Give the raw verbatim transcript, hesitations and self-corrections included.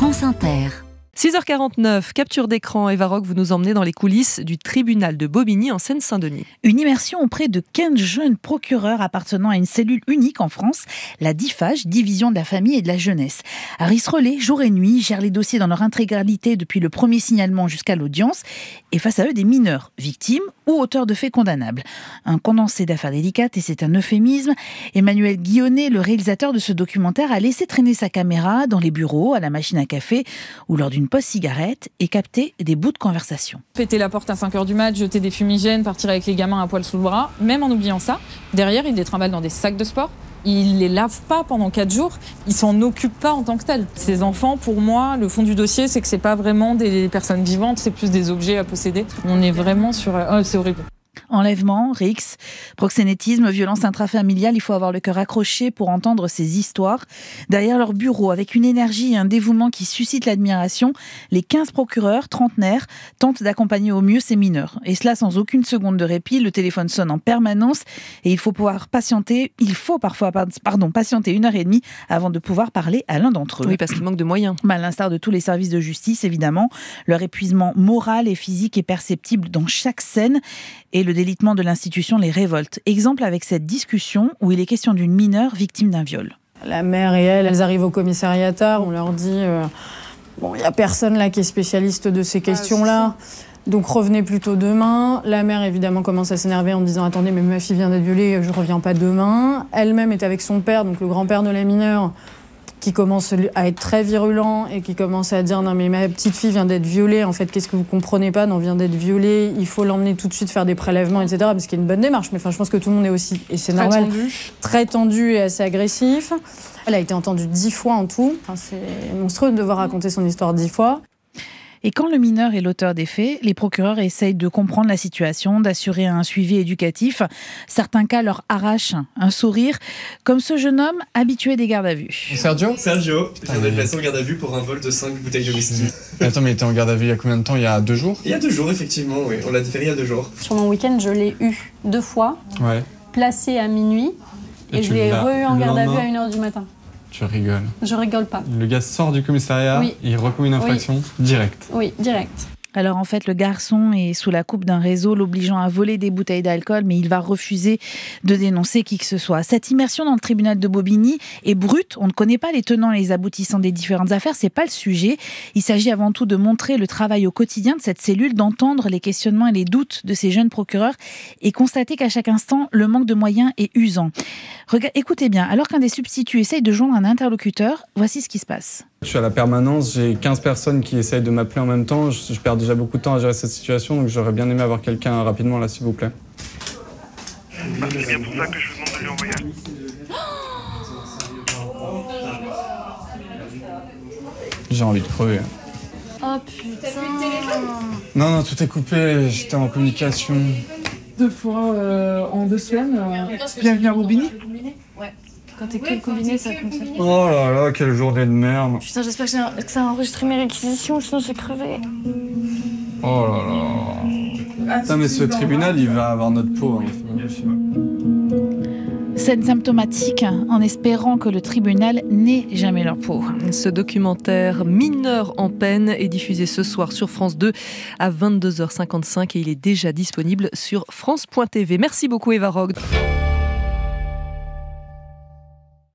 France Inter. six heures quarante-neuf, capture d'écran. Eva Rock, vous nous emmenez dans les coulisses du tribunal de Bobigny en Seine-Saint-Denis. Une immersion auprès de quinze jeunes procureurs appartenant à une cellule unique en France, la DIFAGE, Division de la Famille et de la Jeunesse. Aris Relais, jour et nuit, gère les dossiers dans leur intégralité depuis le premier signalement jusqu'à l'audience. Et face à eux, des mineurs, victimes ou auteurs de faits condamnables. Un condensé d'affaires délicates, et c'est un euphémisme. Emmanuel Guillonnet, le réalisateur de ce documentaire, a laissé traîner sa caméra dans les bureaux, à la machine à café ou lors d'une pause cigarette et capter des bouts de conversation. Péter la porte à cinq heures du mat, jeter des fumigènes, partir avec les gamins à poil sous le bras, même en oubliant ça, derrière, ils les trimballent dans des sacs de sport. Ils les lavent pas pendant quatre jours, ils s'en occupent pas en tant que tels. Ces enfants, pour moi, le fond du dossier, c'est que c'est pas vraiment des personnes vivantes, c'est plus des objets à posséder. On est vraiment sur... Oh, c'est horrible. Enlèvement, rixes, proxénétisme, violence intrafamiliale, il faut avoir le cœur accroché pour entendre ces histoires. Derrière leur bureau, avec une énergie et un dévouement qui suscitent l'admiration, les quinze procureurs trentenaires tentent d'accompagner au mieux ces mineurs. Et cela sans aucune seconde de répit, le téléphone sonne en permanence et il faut pouvoir patienter, il faut parfois pardon, patienter une heure et demie avant de pouvoir parler à l'un d'entre eux. Oui, parce qu'il manque de moyens. À l'instar de tous les services de justice, évidemment, leur épuisement moral et physique est perceptible dans chaque scène et le délitement de l'institution les révolte. Exemple avec cette discussion où il est question d'une mineure victime d'un viol. La mère et elle, elles arrivent au commissariat tard, on leur dit euh, bon, il n'y a personne là qui est spécialiste de ces questions-là, donc revenez plutôt demain. La mère évidemment commence à s'énerver en disant attendez, mais ma fille vient d'être violée, je ne reviens pas demain. Elle-même est avec son père, donc le grand-père de la mineure, qui commence à être très virulent et qui commence à dire non mais ma petite fille vient d'être violée, en fait qu'est-ce que vous comprenez pas, non vient d'être violée, il faut l'emmener tout de suite faire des prélèvements, et cetera. Ce qui est une bonne démarche, mais enfin je pense que tout le monde est aussi, et c'est très normal, tendu. très tendu et assez agressif. Elle a été entendue dix fois en tout, enfin, c'est monstrueux de devoir raconter son histoire dix fois. Et quand le mineur est l'auteur des faits, les procureurs essayent de comprendre la situation, d'assurer un suivi éducatif. Certains cas leur arrachent un sourire, comme ce jeune homme habitué des gardes à vue. Sergio Sergio, je viens d'être placé en garde à vue pour un vol de cinq bouteilles de whisky. Attends, mais il était en garde à vue il y a combien de temps? Il y a deux jours? Il y a deux jours, effectivement, oui. On l'a différé il y a deux jours. Sur mon week-end, je l'ai eu deux fois, ouais. placé à minuit, et, et je l'ai re-eu en garde à vue à une heure du matin. Tu rigoles. Je rigole pas. Le gars sort du commissariat, oui. Il recommet une infraction, oui. direct. Oui, direct. Alors en fait, le garçon est sous la coupe d'un réseau l'obligeant à voler des bouteilles d'alcool, mais il va refuser de dénoncer qui que ce soit. Cette immersion dans le tribunal de Bobigny est brute. On ne connaît pas les tenants et les aboutissants des différentes affaires. C'est pas le sujet. Il s'agit avant tout de montrer le travail au quotidien de cette cellule, d'entendre les questionnements et les doutes de ces jeunes procureurs et constater qu'à chaque instant, le manque de moyens est usant. Rega- Écoutez bien, alors qu'un des substituts essaye de joindre un interlocuteur, voici ce qui se passe. Je suis à la permanence, j'ai quinze personnes qui essayent de m'appeler en même temps. Je, je perds déjà beaucoup de temps à gérer cette situation, donc j'aurais bien aimé avoir quelqu'un rapidement là, s'il vous plaît. Bah, c'est bien pour ça que je vous demande de lui envoyer. J'ai envie de crever. Oh putain. Non, non, tout est coupé, j'étais en communication. Deux fois euh, en deux semaines, euh, bienvenue à Bobigny. Ouais. Quand t'es que le combiné, ça compte. Oh là là, quelle journée de merde. Putain, j'espère que, un... que ça a enregistré mes réquisitions, sinon j'ai crevé. Oh là là. Putain, mais ce tribunal, il va avoir notre peau. Hein. Scène symptomatique, en espérant que le tribunal n'ait jamais leur peau. Ce documentaire Mineurs en peine est diffusé ce soir sur France deux à vingt-deux heures cinquante-cinq et il est déjà disponible sur France point T V. Merci beaucoup Eva Rock.